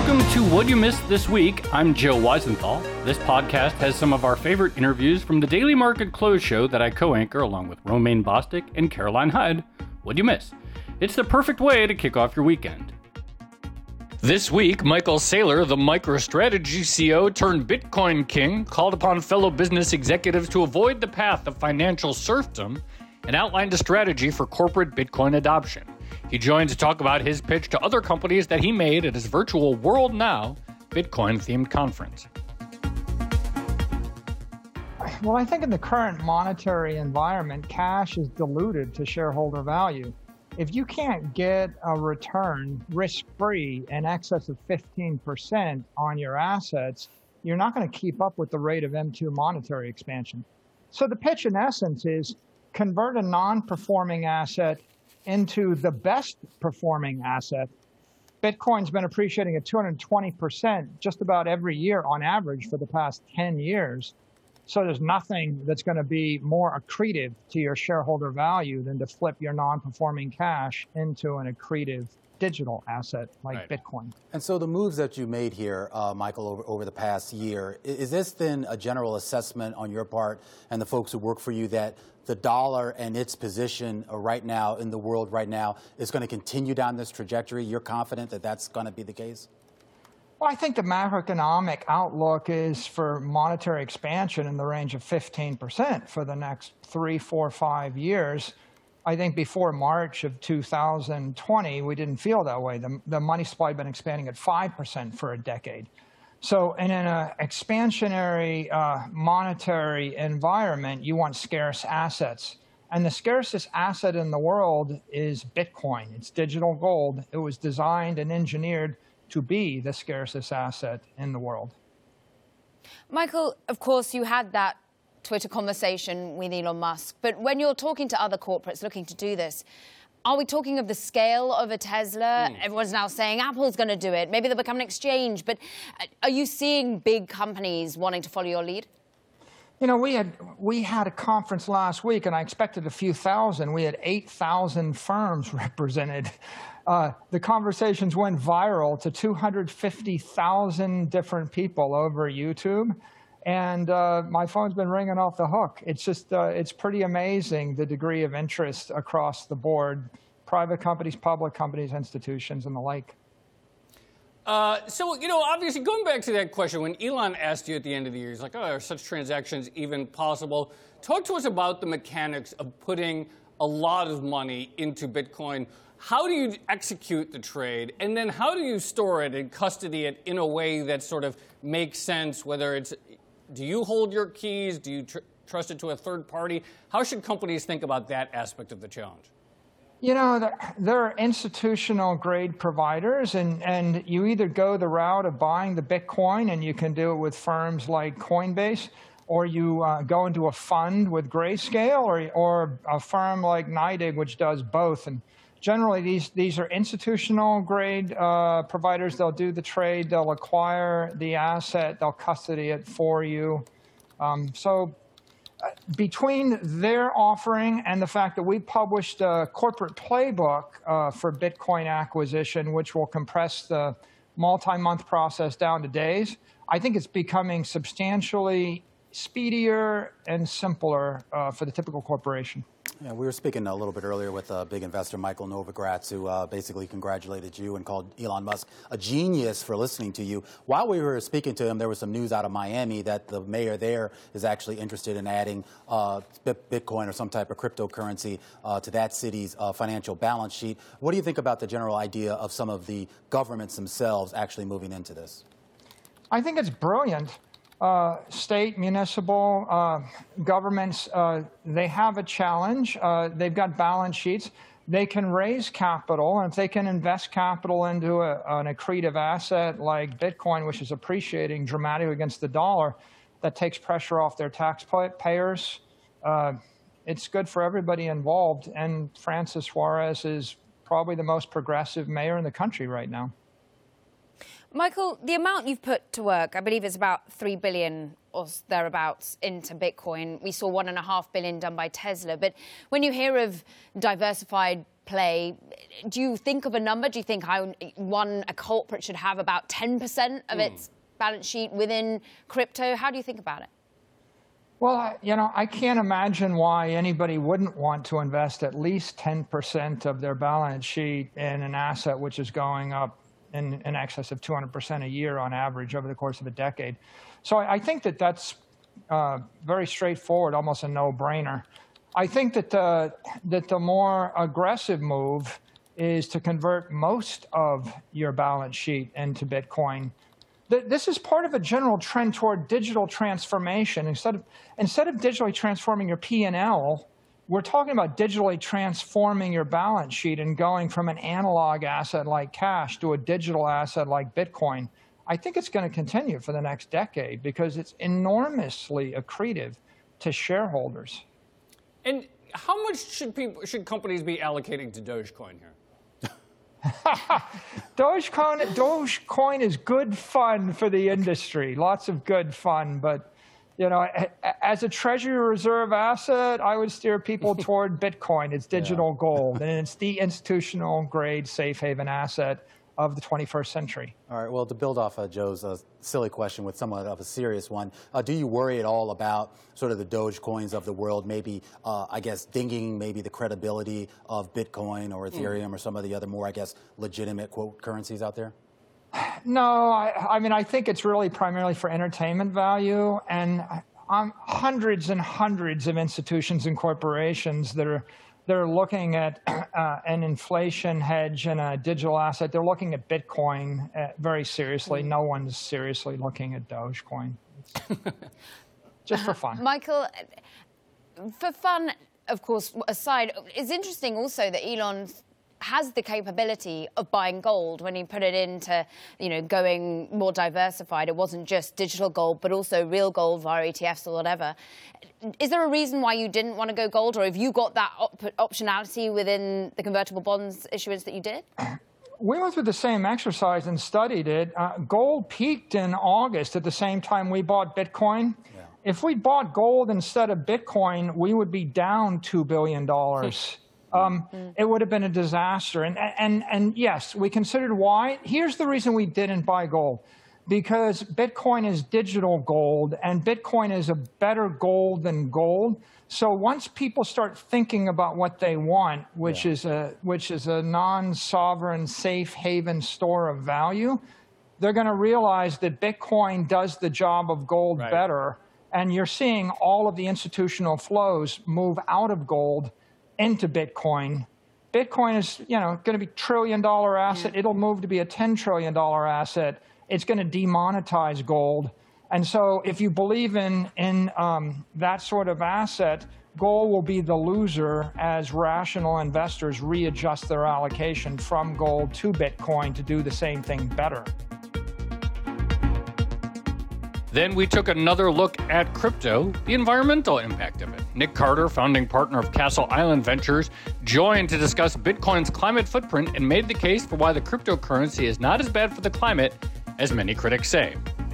Welcome to What You Missed This Week. I'm Joe Weisenthal. This podcast has some of our favorite interviews from the Daily Market Close show that I co-anchor along with Romaine Bostick and Caroline Hyde. What'd you miss? It's the perfect way to kick off your weekend. This week, Michael Saylor, the MicroStrategy CEO turned Bitcoin king, called upon fellow business executives to avoid the path of financial serfdom and outlined a strategy for corporate Bitcoin adoption. He joins to talk about his pitch to other companies that he made at his virtual World Now Bitcoin-themed conference. Well, I think in the current monetary environment, cash is diluted to shareholder value. If you can't get a return risk-free in excess of 15% on your assets, you're not going to keep up with the rate of M2 monetary expansion. So the pitch in essence is convert a non-performing asset into the best performing asset. Bitcoin's been appreciating at 220% just about every year on average for the past 10 years. So there's nothing that's going to be more accretive to your shareholder value than to flip your non-performing cash into an accretive digital asset like Bitcoin. And so the moves that you made here, Michael, over the past year, is this then a general assessment on your part and the folks who work for you that the dollar and its position right now in the world right now is going to continue down this trajectory? You're confident that that's going to be the case? Well, I think the macroeconomic outlook is for monetary expansion in the range of 15% for the next 3, 4, 5 years. I think before March of 2020, we didn't feel that way. The money supply had been expanding at 5% for a decade. So in an expansionary monetary environment, you want scarce assets. And the scarcest asset in the world is Bitcoin. It's digital gold. It was designed and engineered to be the scarcest asset in the world. Michael, of course, you had that Twitter conversation with Elon Musk. But when you're talking to other corporates looking to do this, are we talking of the scale of a Tesla? Everyone's now saying Apple's going to do it. Maybe they'll become an exchange. But are you seeing big companies wanting to follow your lead? You know, we had a conference last week, and I expected a few thousand. We had 8,000 firms represented. The conversations went viral to 250,000 different people over YouTube. And my phone's been ringing off the hook. It's just, it's pretty amazing the degree of interest across the board, private companies, public companies, institutions, and the like. So, you know, obviously, going back to that question, when Elon asked you at the end of the year, he's like, oh, are such transactions even possible? Talk to us about the mechanics of putting a lot of money into Bitcoin. How do you execute the trade? And then how do you store it and custody it in a way that sort of makes sense, whether it's, do you hold your keys? Do you trust it to a third party? How should companies think about that aspect of the challenge? You know, there are institutional grade providers, and you either go the route of buying the Bitcoin, and you can do it with firms like Coinbase, or you go into a fund with Grayscale, or a firm like NYDIG, which does both. And generally, these are institutional grade providers. They'll do the trade, they'll acquire the asset, they'll custody it for you. Between their offering and the fact that we published a corporate playbook for Bitcoin acquisition, which will compress the multi-month process down to days, I think it's becoming substantially speedier and simpler for the typical corporation. Yeah, we were speaking a little bit earlier with a big investor, Michael Novogratz, who basically congratulated you and called Elon Musk a genius for listening to you. While we were speaking to him, there was some news out of Miami that the mayor there is actually interested in adding Bitcoin or some type of cryptocurrency to that city's financial balance sheet. What do you think about the general idea of some of the governments themselves actually moving into this? I think it's brilliant. State, municipal governments, they have a challenge. They've got balance sheets. They can raise capital, and if they can invest capital into an accretive asset like Bitcoin, which is appreciating dramatically against the dollar, that takes pressure off their taxpayers. It's good for everybody involved, and Francis Suarez is probably the most progressive mayor in the country right now. Michael, the amount you've put to work, I believe it's about 3 billion or thereabouts into Bitcoin. We saw 1.5 billion done by Tesla. But when you hear of diversified play, do you think of a number? Do you think a corporate should have about 10% of its balance sheet within crypto? How do you think about it? Well, I can't imagine why anybody wouldn't want to invest at least 10% of their balance sheet in an asset which is going up in excess of 200% a year on average over the course of a decade. So I think that that's very straightforward, almost a no-brainer. I think that the more aggressive move is to convert most of your balance sheet into Bitcoin. This is part of a general trend toward digital transformation. Instead of digitally transforming your P&L, we're talking about digitally transforming your balance sheet and going from an analog asset like cash to a digital asset like Bitcoin. I think it's going to continue for the next decade because it's enormously accretive to shareholders. And how much should companies be allocating to Dogecoin here? Dogecoin is good fun for the industry, lots of good fun, but as a treasury reserve asset, I would steer people toward Bitcoin. It's digital gold, and it's the institutional grade safe haven asset of the 21st century. All right, well, to build off of Joe's silly question with somewhat of a serious one, do you worry at all about sort of the Dogecoins of the world, maybe, I guess, dinging maybe the credibility of Bitcoin or Ethereum or some of the other more, I guess, legitimate, quote, currencies out there? No, I mean, I think it's really primarily for entertainment value, and hundreds and hundreds of institutions and corporations that are looking at an inflation hedge and a digital asset. They're looking at Bitcoin very seriously. No one's seriously looking at Dogecoin. Just for fun. Michael, for fun, of course, aside, it's interesting also that Elon has the capability of buying gold when he put it into, going more diversified. It wasn't just digital gold, but also real gold via ETFs or whatever. Is there a reason why you didn't want to go gold, or have you got that optionality within the convertible bonds issuance that you did? We went through the same exercise and studied it. Gold peaked in August at the same time we bought Bitcoin. Yeah. If we bought gold instead of Bitcoin, we would be down $2 billion. It would have been a disaster. And yes, we considered why. Here's the reason we didn't buy gold. Because Bitcoin is digital gold, and Bitcoin is a better gold than gold. So once people start thinking about what they want, which is a non-sovereign safe haven store of value, they're going to realize that Bitcoin does the job of gold better. And you're seeing all of the institutional flows move out of gold into Bitcoin. Bitcoin is, going to be $1 trillion asset. It'll move to be a $10 trillion asset. It's going to demonetize gold. And so if you believe in that sort of asset, gold will be the loser as rational investors readjust their allocation from gold to Bitcoin to do the same thing better. Then we took another look at crypto, the environmental impact of it. Nick Carter, founding partner of Castle Island Ventures, joined to discuss Bitcoin's climate footprint and made the case for why the cryptocurrency is not as bad for the climate as many critics say.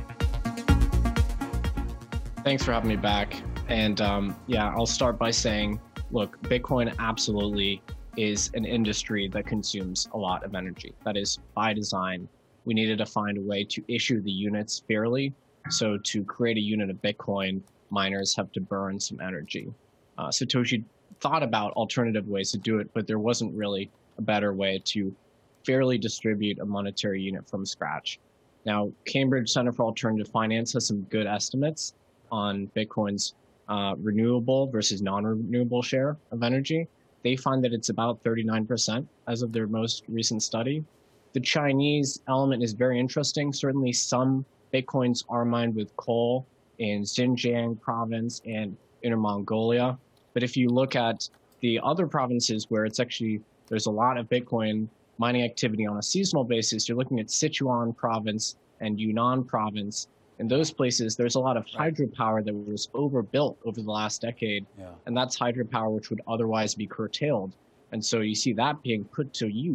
Thanks for having me back. And I'll start by saying, look, Bitcoin absolutely is an industry that consumes a lot of energy. That is by design. We needed to find a way to issue the units fairly. So to create a unit of Bitcoin, miners have to burn some energy. Satoshi thought about alternative ways to do it, but there wasn't really a better way to fairly distribute a monetary unit from scratch. Now, Cambridge Center for Alternative Finance has some good estimates on Bitcoin's renewable versus non-renewable share of energy. They find that it's about 39% as of their most recent study. The Chinese element is very interesting. Certainly some Bitcoins are mined with coal in Xinjiang province and Inner Mongolia. But if you look at the other provinces where there's a lot of Bitcoin mining activity on a seasonal basis, you're looking at Sichuan province and Yunnan province. In those places, there's a lot of hydropower that was overbuilt over the last decade. And that's hydropower which would otherwise be curtailed. And so you see that being put to use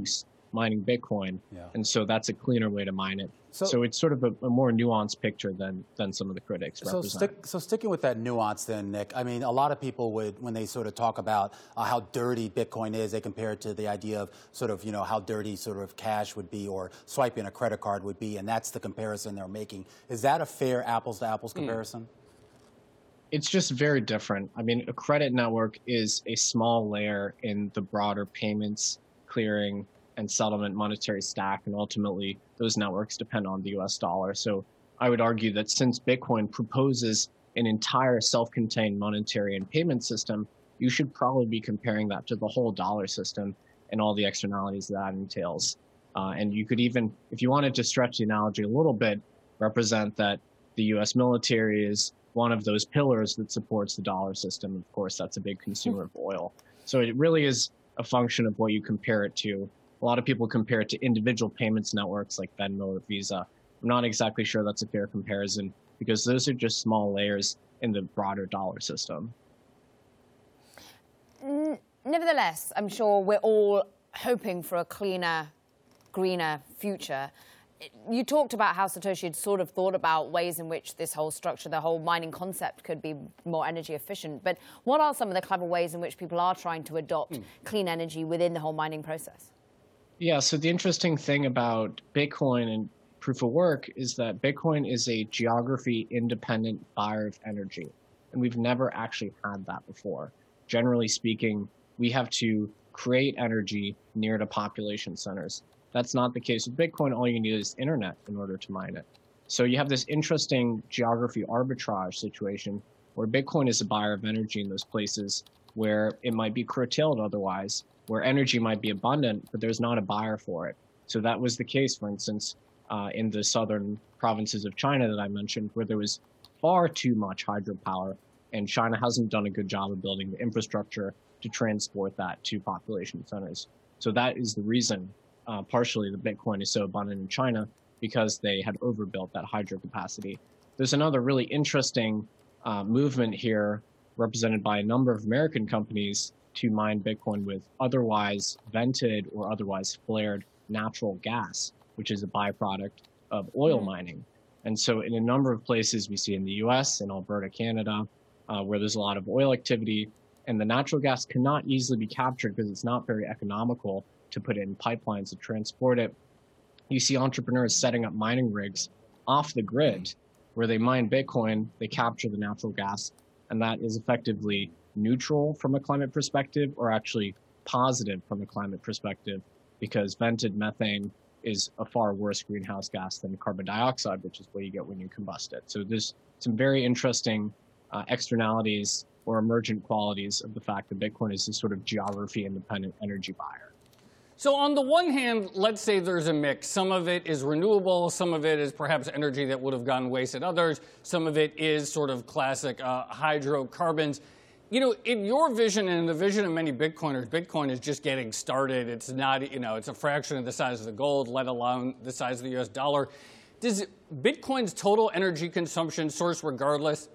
mining Bitcoin. Yeah. And so that's a cleaner way to mine it. So- So it's sort of a more nuanced picture than some of the critics represent. So sticking with that nuance then, Nick, I mean, a lot of people would, when they sort of talk about how dirty Bitcoin is, they compare it to the idea of sort of, how dirty sort of cash would be or swiping a credit card would be, and that's the comparison they're making. Is that a fair apples-to-apples comparison? It's just very different. I mean, a credit network is a small layer in the broader payments, clearing, and settlement monetary stack, and ultimately those networks depend on the US dollar. So I would argue that since Bitcoin proposes an entire self-contained monetary and payment system, you should probably be comparing that to the whole dollar system and all the externalities that entails. And you could even, if you wanted to stretch the analogy a little bit, represent that the US military is one of those pillars that supports the dollar system. Of course, that's a big consumer of oil. So it really is a function of what you compare it to. A lot of people compare it to individual payments networks like Venmo or Visa. I'm not exactly sure that's a fair comparison because those are just small layers in the broader dollar system. Nevertheless, I'm sure we're all hoping for a cleaner, greener future. You talked about how Satoshi had sort of thought about ways in which this whole structure, the whole mining concept could be more energy efficient. But what are some of the clever ways in which people are trying to adopt clean energy within the whole mining process? Yeah, so the interesting thing about Bitcoin and proof of work is that Bitcoin is a geography-independent buyer of energy. And we've never actually had that before. Generally speaking, we have to create energy near to population centers. That's not the case with Bitcoin. All you need is internet in order to mine it. So you have this interesting geography arbitrage situation where Bitcoin is a buyer of energy in those places where it might be curtailed otherwise, where energy might be abundant, but there's not a buyer for it. So that was the case, for instance, in the southern provinces of China that I mentioned, where there was far too much hydropower, and China hasn't done a good job of building the infrastructure to transport that to population centers. So that is the reason partially the Bitcoin is so abundant in China, because they had overbuilt that hydro capacity. There's another really interesting movement here represented by a number of American companies to mine Bitcoin with otherwise vented or otherwise flared natural gas, which is a byproduct of oil mining. And so in a number of places we see in the US, in Alberta, Canada, where there's a lot of oil activity, and the natural gas cannot easily be captured because it's not very economical to put it in pipelines to transport it. You see entrepreneurs setting up mining rigs off the grid where they mine Bitcoin, they capture the natural gas, and that is effectively neutral from a climate perspective, or actually positive from a climate perspective, because vented methane is a far worse greenhouse gas than carbon dioxide, which is what you get when you combust it. So there's some very interesting externalities or emergent qualities of the fact that Bitcoin is this sort of geography-independent energy buyer. So on the one hand, let's say there's a mix. Some of it is renewable. Some of it is perhaps energy that would have gone wasted. Others, some of it is sort of classic hydrocarbons. In your vision and in the vision of many Bitcoiners, Bitcoin is just getting started. It's not, it's a fraction of the size of the gold, let alone the size of the US dollar. Does Bitcoin's total energy consumption source regardless?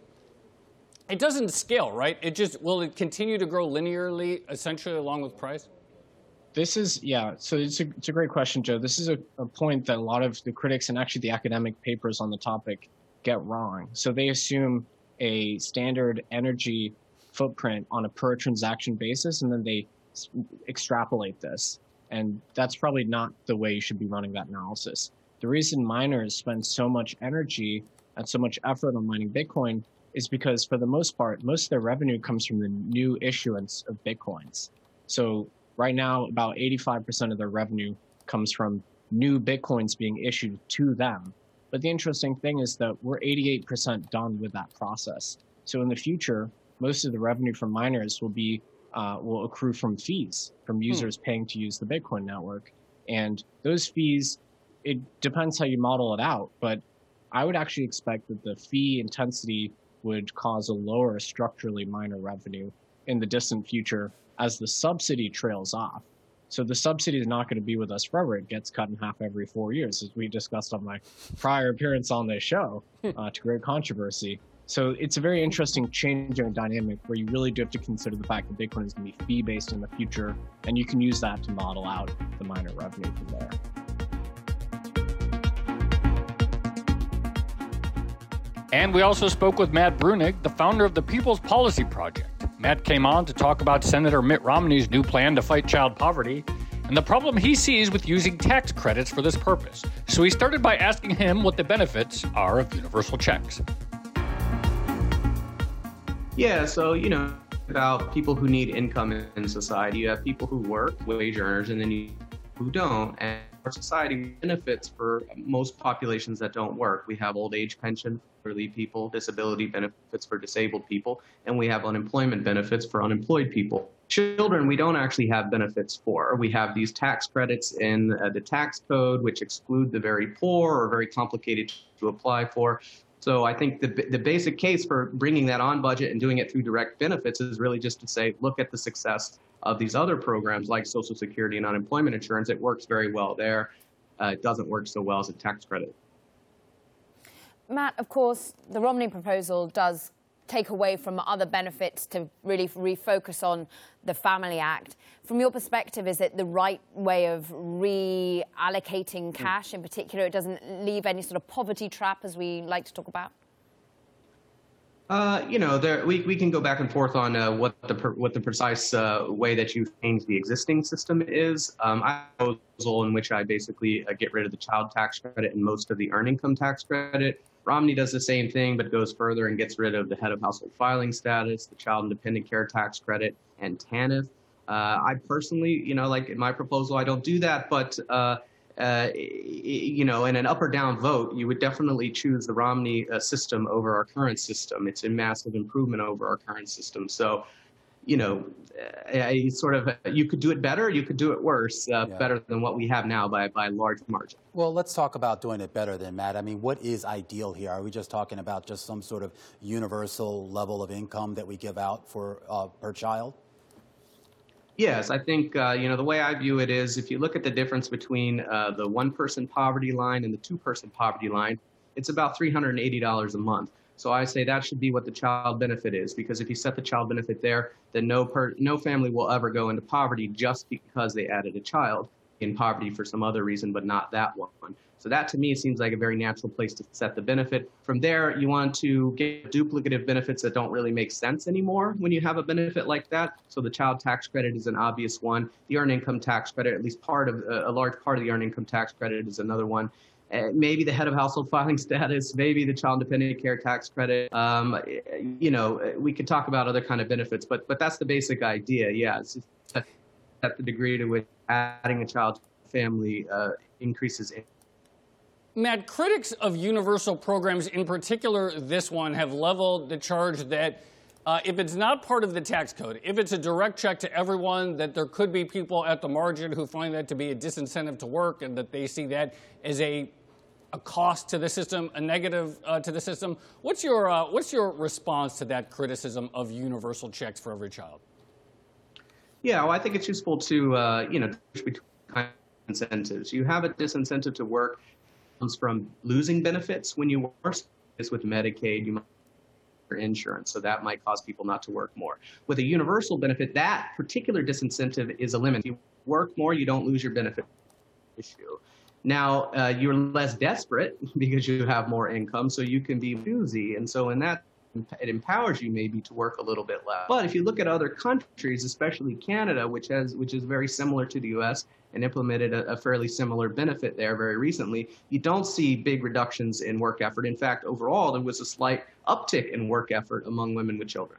It doesn't scale, right? Will it continue to grow linearly, essentially along with price? This is, so it's a great question, Joe. This is a point that a lot of the critics and actually the academic papers on the topic get wrong. So they assume a standard energy footprint on a per transaction basis, and then they extrapolate this. And that's probably not the way you should be running that analysis. The reason miners spend so much energy and so much effort on mining Bitcoin is because, for the most part, most of their revenue comes from the new issuance of Bitcoins. So right now, about 85% of their revenue comes from new Bitcoins being issued to them. But the interesting thing is that we're 88% done with that process. So in the future, most of the revenue from miners will accrue from fees, from users paying to use the Bitcoin network. And those fees, it depends how you model it out, but I would actually expect that the fee intensity would cause a lower structurally miner revenue in the distant future as the subsidy trails off. So the subsidy is not going to be with us forever. It gets cut in half every 4 years, as we discussed on my prior appearance on this show, to great controversy. So it's a very interesting changing dynamic where you really do have to consider the fact that Bitcoin is going to be fee-based in the future, and you can use that to model out the miner revenue from there. And we also spoke with Matt Bruenig, the founder of the People's Policy Project. Matt came on to talk about Senator Mitt Romney's new plan to fight child poverty and the problem he sees with using tax credits for this purpose. So he started by asking him what the benefits are of universal checks. Yeah, so, about people who need income in society. You have people who work, wage earners, and then you who don't. And our society benefits for most populations that don't work. We have old age pension for elderly people, disability benefits for disabled people, and we have unemployment benefits for unemployed people. Children, we don't actually have benefits for. We have these tax credits in the tax code, which exclude the very poor or very complicated to apply for. So I think the basic case for bringing that on budget and doing it through direct benefits is really just to say, look at the success of these other programs like Social Security and unemployment insurance. It works very well there. It doesn't work so well as a tax credit. Matt, of course, the Romney proposal does take away from other benefits to really refocus on the Family Act. From your perspective, is it the right way of reallocating cash in particular? It doesn't leave any sort of poverty trap, as we like to talk about? We can go back and forth on what the precise way that you change the existing system is. I have a proposal in which I basically get rid of the child tax credit and most of the earned income tax credit. Romney does the same thing, but goes further and gets rid of the head of household filing status, the child and dependent care tax credit, and TANF. I personally, like in my proposal, I don't do that, but in an up or down vote, you would definitely choose the Romney system over our current system. It's a massive improvement over our current system. So, you could do it better, you could do it worse, better than what we have now by a large margin. Well, let's talk about doing it better then, Matt. I mean, what is ideal here? Are we just talking about just some sort of universal level of income that we give out for per child? Yes, I think, the way I view it is if you look at the difference between the one-person poverty line and the two-person poverty line, it's about $380 a month. So I say that should be what the child benefit is, because if you set the child benefit there, then no family will ever go into poverty just because they added a child in poverty for some other reason, but not that one. So that to me seems like a very natural place to set the benefit. From there, you want to get duplicative benefits that don't really make sense anymore when you have a benefit like that. So the child tax credit is an obvious one. The earned income tax credit, at least a large part of the earned income tax credit, is another one. Maybe the head of household filing status, maybe the child dependent care tax credit. We could talk about other kind of benefits, but that's the basic idea. Yeah, it's just at the degree to which adding a child to the family increases. Matt, critics of universal programs, in particular this one, have leveled the charge that if it's not part of the tax code, if it's a direct check to everyone, that there could be people at the margin who find that to be a disincentive to work and that they see that as a cost to the system, a negative to the system. What's your response to that criticism of universal checks for every child? Yeah, well, I think it's useful to, between incentives. You have a disincentive to work comes from losing benefits when you work. This with Medicaid, you might have insurance, so that might cause people not to work more. With a universal benefit, that particular disincentive is eliminated. You work more, you don't lose your benefit issue. Now, you're less desperate because you have more income, so you can be choosy. And so in that, it empowers you maybe to work a little bit less. But if you look at other countries, especially Canada, which is very similar to the U.S. and implemented a fairly similar benefit there very recently, you don't see big reductions in work effort. In fact, overall, there was a slight uptick in work effort among women with children.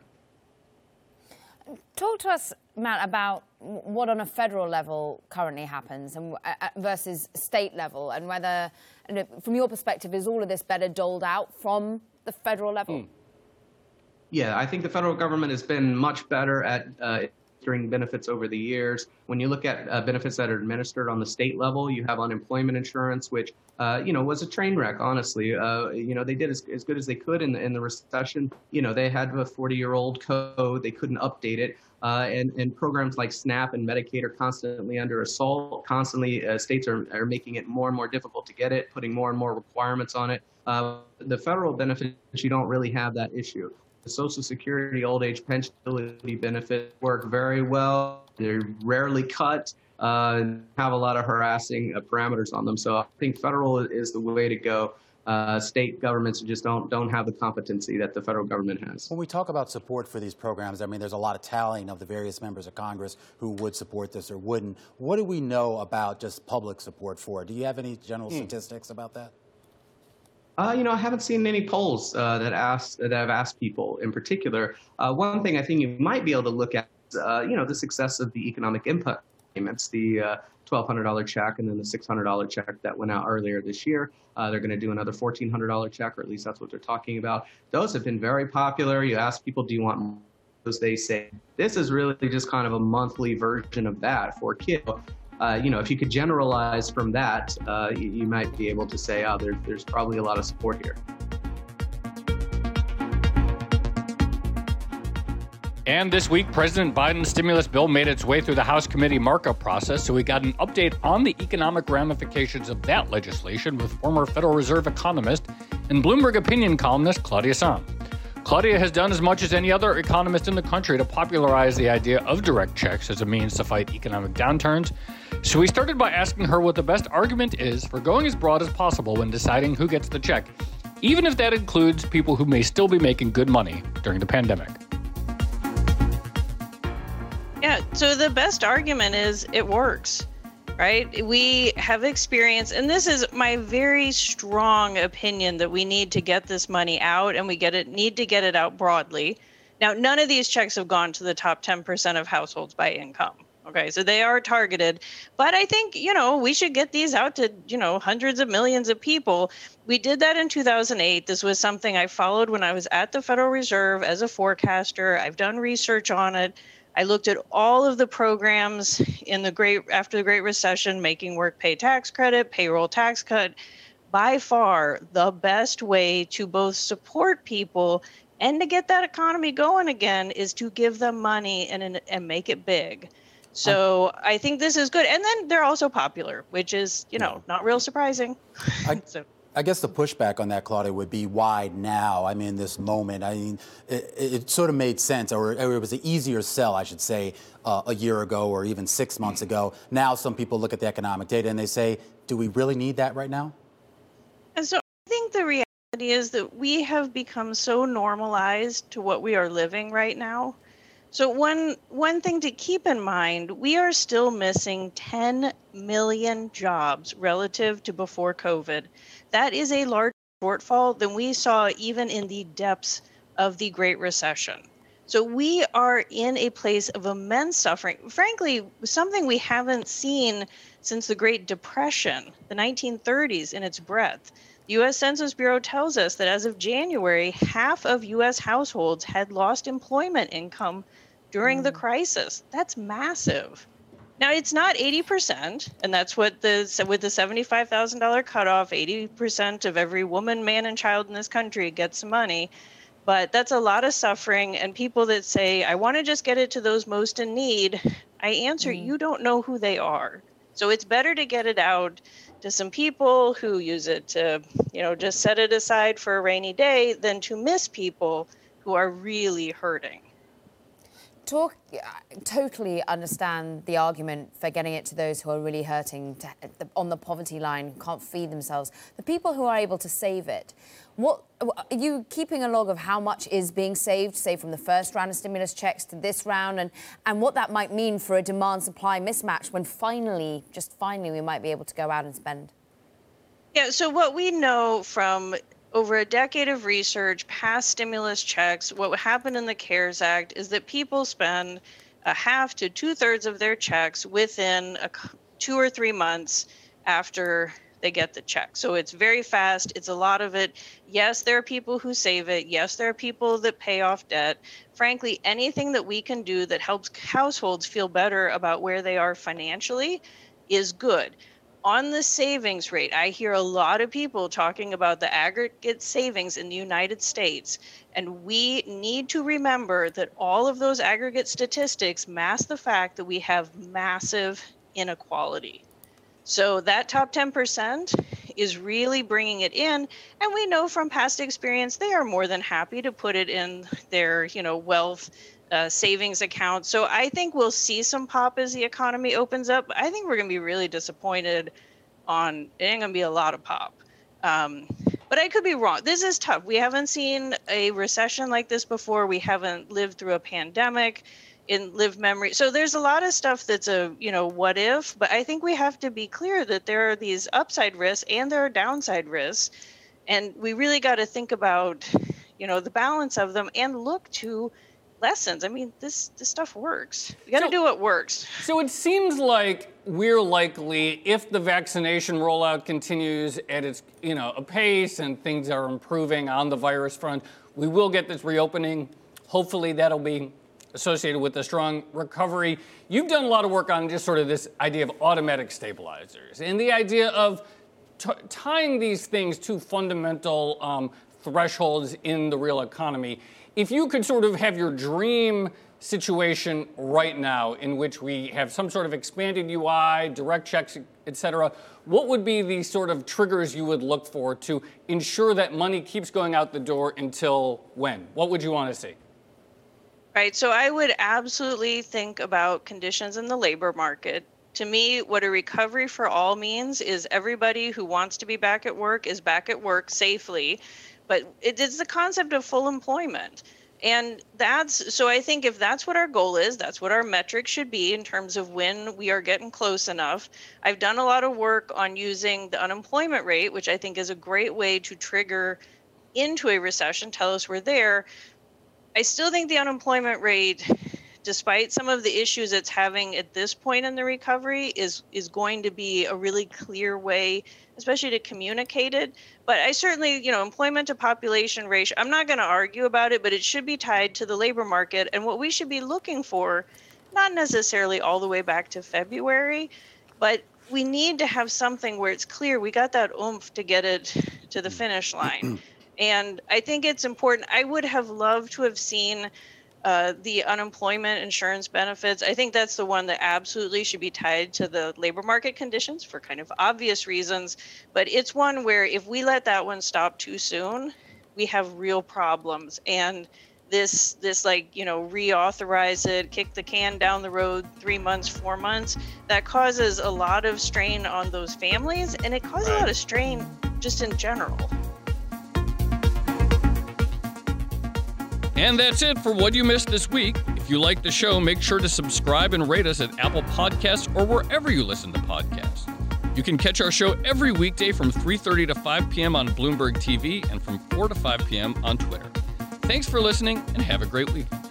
Talk to us, Matt, about what on a federal level currently happens and versus state level, and whether, from your perspective, is all of this better doled out from the federal level? Yeah, I think the federal government has been much better at administering benefits over the years. When you look at benefits that are administered on the state level, you have unemployment insurance, which was a train wreck, honestly. They did as good as they could in the recession. They had a 40-year-old code. They couldn't update it. And programs like SNAP and Medicaid are constantly under assault. Constantly, states are making it more and more difficult to get it, putting more and more requirements on it. The federal benefits, you don't really have that issue. The Social Security old age pension benefits work very well. They're rarely cut, have a lot of harassing parameters on them. So I think federal is the way to go. State governments just don't have the competency that the federal government has. When we talk about support for these programs, I mean, there's a lot of tallying of the various members of Congress who would support this or wouldn't. What do we know about just public support for it? Do you have any general statistics about that? I haven't seen any polls that have asked people in particular. One thing I think you might be able to look at is, the success of the economic impact payments, the $1,200 check and then the $600 check that went out earlier this year. They're going to do another $1,400 check, or at least that's what they're talking about. Those have been very popular. You ask people, do you want those? They say this is really just kind of a monthly version of that for kids. If you could generalize from that, you might be able to say, oh, there's probably a lot of support here. And this week, President Biden's stimulus bill made its way through the House committee markup process, so we got an update on the economic ramifications of that legislation with former Federal Reserve economist and Bloomberg opinion columnist Claudia Sahm. Claudia has done as much as any other economist in the country to popularize the idea of direct checks as a means to fight economic downturns. So we started by asking her what the best argument is for going as broad as possible when deciding who gets the check, even if that includes people who may still be making good money during the pandemic. Yeah, so the best argument is it works, right? We have experience, and this is my very strong opinion that we need to get this money out, and we need to get it out broadly. Now, none of these checks have gone to the top 10% of households by income. Okay, so they are targeted, but I think, we should get these out to, hundreds of millions of people. We did that in 2008. This was something I followed when I was at the Federal Reserve as a forecaster. I've done research on it. I looked at all of the programs after the Great Recession, Making Work Pay tax credit, payroll tax cut. By far, the best way to both support people and to get that economy going again is to give them money and make it big. So I think this is good. And then they're also popular, which is, not real surprising. I guess the pushback on that, Claudia, would be why now? I mean, this moment. I mean, it sort of made sense, or it was an easier sell, I should say, a year ago or even 6 months ago. Now some people look at the economic data and they say, do we really need that right now? And so I think the reality is that we have become so normalized to what we are living right now. So one thing to keep in mind, we are still missing 10 million jobs relative to before COVID. That is a larger shortfall than we saw even in the depths of the Great Recession. So we are in a place of immense suffering. Frankly, something we haven't seen since the Great Depression, the 1930s in its breadth. The U.S. Census Bureau tells us that as of January, half of U.S. households had lost employment income during the crisis. That's massive. Now, it's not 80%, and that's what with the $75,000 cutoff, 80% of every woman, man, and child in this country gets money. But that's a lot of suffering, and people that say, I want to just get it to those most in need, I answer, you don't know who they are. So it's better to get it out to some people who use it to, just set it aside for a rainy day than to miss people who are really hurting. Totally understand the argument for getting it to those who are really hurting, on the poverty line, can't feed themselves. The people who are able to save it, what are you keeping a log of how much is being saved, say from the first round of stimulus checks to this round, and what that might mean for a demand-supply mismatch when finally, just finally, we might be able to go out and spend? Yeah, so what we know from over a decade of research, past stimulus checks, what happened in the CARES Act is that people spend a half to 2/3 of their checks within 2 or 3 months after they get the check. So it's very fast. It's a lot of it. Yes, there are people who save it. Yes, there are people that pay off debt. Frankly, anything that we can do that helps households feel better about where they are financially is good. On the savings rate, I hear a lot of people talking about the aggregate savings in the United States. And we need to remember that all of those aggregate statistics mask the fact that we have massive inequality. So that top 10% is really bringing it in. And we know from past experience, they are more than happy to put it in their, wealth savings account. So I think we'll see some pop as the economy opens up. I think we're going to be really disappointed it ain't going to be a lot of pop. But I could be wrong. This is tough. We haven't seen a recession like this before. We haven't lived through a pandemic in lived memory. So there's a lot of stuff that's what if, but I think we have to be clear that there are these upside risks and there are downside risks. And we really got to think about, the balance of them and look to lessons. I mean, this stuff works. We got to do what works. So it seems like we're likely, if the vaccination rollout continues at its, a pace and things are improving on the virus front, we will get this reopening. Hopefully that'll be associated with a strong recovery. You've done a lot of work on just sort of this idea of automatic stabilizers and the idea of tying these things to fundamental thresholds in the real economy. If you could sort of have your dream situation right now in which we have some sort of expanded UI, direct checks, et cetera, what would be the sort of triggers you would look for to ensure that money keeps going out the door until when? What would you want to see? Right. So I would absolutely think about conditions in the labor market. To me, what a recovery for all means is everybody who wants to be back at work is back at work safely. But it is the concept of full employment. And so I think if that's what our goal is, that's what our metric should be in terms of when we are getting close enough. I've done a lot of work on using the unemployment rate, which I think is a great way to trigger into a recession, tell us we're there. I still think the unemployment rate, despite some of the issues it's having at this point in the recovery, is going to be a really clear way, especially to communicate it. But I certainly, employment to population ratio, I'm not going to argue about it, but it should be tied to the labor market. And what we should be looking for, not necessarily all the way back to February, but we need to have something where it's clear we got that oomph to get it to the finish line. And I think it's important. I would have loved to have seen the unemployment insurance benefits. I think that's the one that absolutely should be tied to the labor market conditions for kind of obvious reasons. But it's one where if we let that one stop too soon, we have real problems. And this reauthorize it, kick the can down the road 3 months, 4 months, that causes a lot of strain on those families. And it causes a lot of strain just in general. And that's it for What You Missed this week. If you like the show, make sure to subscribe and rate us at Apple Podcasts or wherever you listen to podcasts. You can catch our show every weekday from 3:30 to 5 p.m. on Bloomberg TV and from 4 to 5 p.m. on Twitter. Thanks for listening and have a great week.